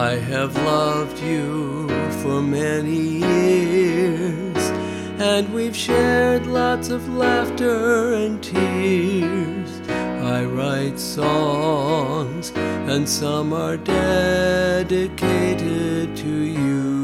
I have loved you for many years, and we've shared lots of laughter and tears. I write songs, and some are dedicated to you.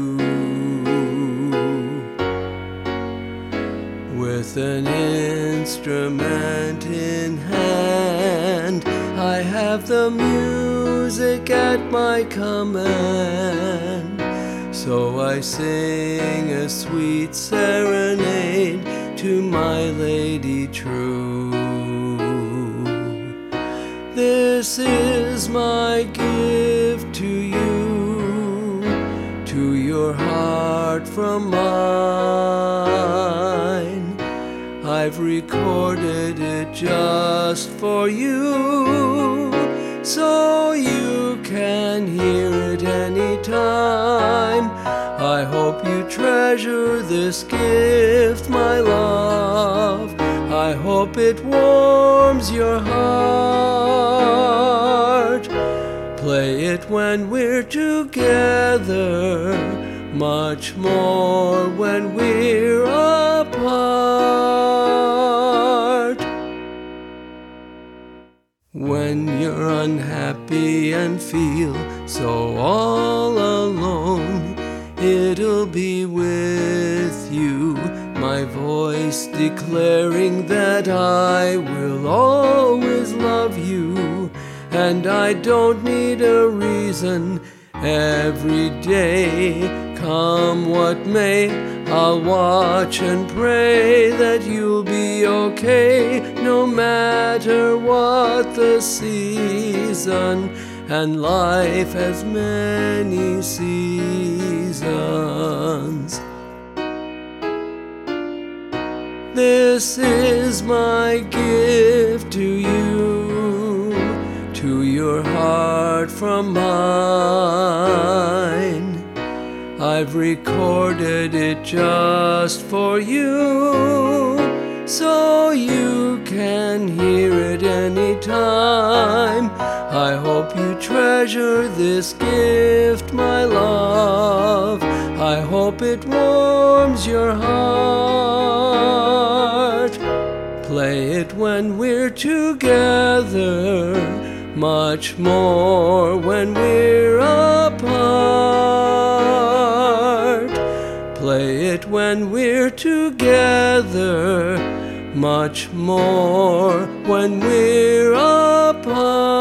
With an instrument in hand, I have the music at my command. So I sing a sweet serenade to my lady true. This is my gift to you, to your heart from mine. I've recorded it just for you, so you can hear it anytime. I hope you treasure this gift, my love. I hope it warms your heart. Play it when we're together, much more when we're apart. When you're unhappy and feel so all alone, it'll be with you, my voice declaring that I will always love you. And I don't need a reason. Every day, come what may, I'll watch and pray that you'll be okay, no matter what the season. And life has many seasons. This is my gift to you, to your heart from mine. I've recorded it just for you, so you can hear it anytime. I hope you treasure this gift, my love. I hope it warms your heart. Play it when we're together, much more when we're apart. Play it when we're together, much more when we're apart.